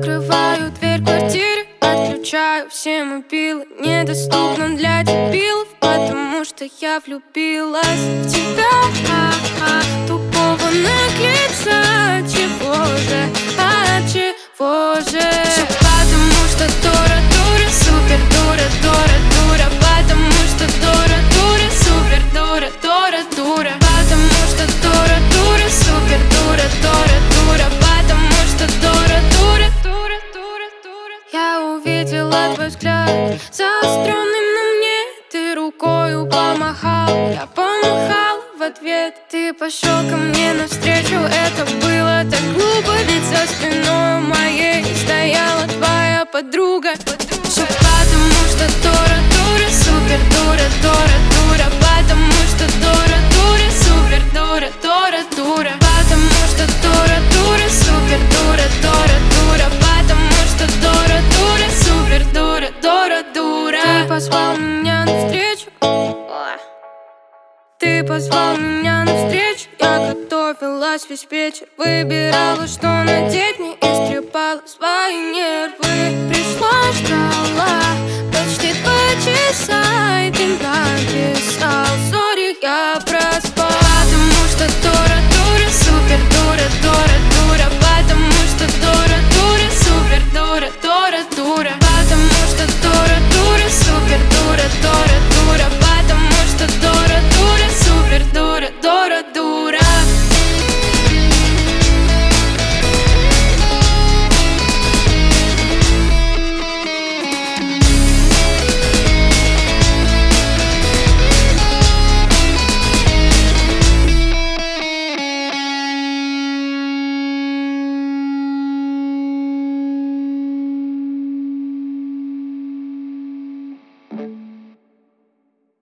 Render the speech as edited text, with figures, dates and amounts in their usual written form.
Закрываю дверь квартиры, отключаю все мобилы. Недоступно для дебилов, потому что я влюбилась в тебя, тупого наглеца. Чего же, чего же? Все потому что дура, дура, супер дура, дура, дура. Потому что дура, дура, супер дура, дура, дура. Потому что дура, дура, супер дура, дура, дура. Потому что дура, дура, дура, дура, дура. Я увидела твой взгляд, заостренный на мне. Ты рукою помахал, я помахал в ответ. Ты пошел ко мне навстречу, это было так глупо. Ведь за спиной моей стояла твоя подруга. Все потому что дура, дура, супер дура, дура, дура. Потому что дура, дура, супер дура, дура, дура. Потому что дура, дура, супер дура, дура, дура. Потому что дура, дура, супер дура, дура, дура. Ты позвал меня навстречу, ты позвал меня навстречу. Я готовилась весь вечер, выбирала, что надеть мне, истрепала свои нервы. Пришла, ждала почти 2 часа, и ты нравишься.